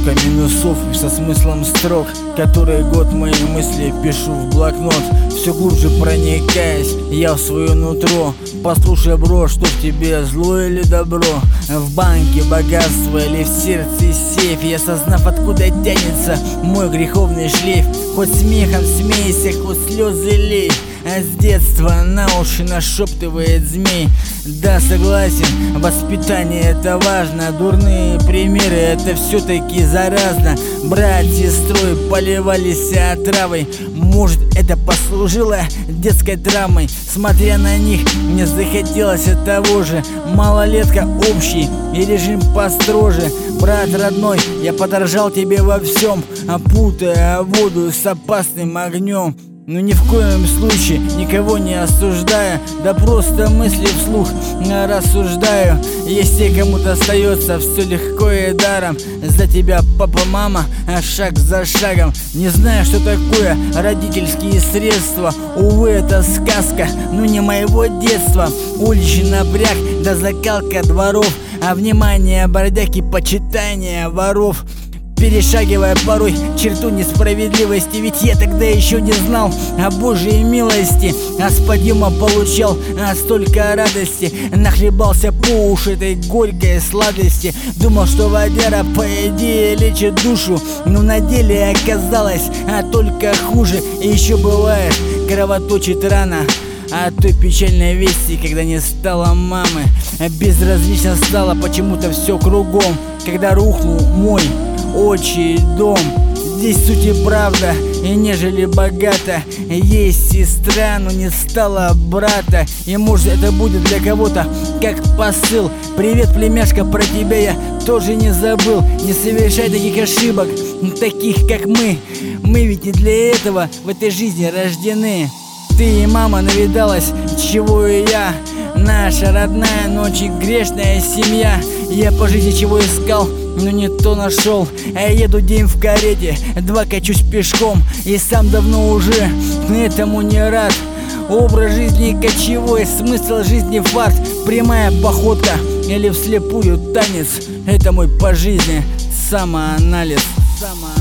Столько минусов и со смыслом строк, который год мои мысли пишу в блокнот. Все глубже проникаясь я в свое нутро. Послушай, бро, что в тебе, зло или добро? В банке богатство или в сердце сейф? И осознав, откуда тянется мой греховный шлейф, хоть смехом смейся, хоть слезы лей, а с детства на уши нашептывает змей. Да, согласен, воспитание это важно, дурные примеры это все-таки заразно. Брат с сестрой поливались отравой, может это послужило детской травмой. Смотря на них, мне захотелось от того же. Малолетка общий и режим построже. Брат родной, я подорожал тебе во всем, опутая воду с опасным огнем. Но ни в коем случае никого не осуждаю, да просто мысли вслух рассуждаю. Если кому-то остается все легко и даром, за тебя папа, мама, шаг за шагом. Не знаю, что такое родительские средства, увы, это сказка, но не моего детства. Уличный напряг, да закалка дворов, а внимание бродяг и почитание воров. Перешагивая порой черту несправедливости, ведь я тогда еще не знал о Божьей милости, а с подъема получал столько радости. Нахлебался по уши этой горькой сладости. Думал, что водяра по идее лечит душу, но на деле оказалось только хуже. И еще бывает, кровоточит рана от той печальной вести, когда не стало мамы. Безразлично стало почему-то все кругом, когда рухнул мой отчий дом. Здесь суть и правда, и нежели богата. Есть сестра, но не стало брата. И может это будет для кого-то как посыл: привет, племяшка, про тебя я тоже не забыл. Не совершай таких ошибок, таких как мы. Мы ведь не для этого в этой жизни рождены. Ты и мама навидалась, чего и я. Наша родная ночь и грешная семья. Я по жизни чего искал, но не то нашел. А я еду день в карете, 2 качусь пешком. И сам давно уже этому не рад. Образ жизни кочевой, смысл жизни фарт. Прямая походка или вслепую танец, это мой по жизни самоанализ.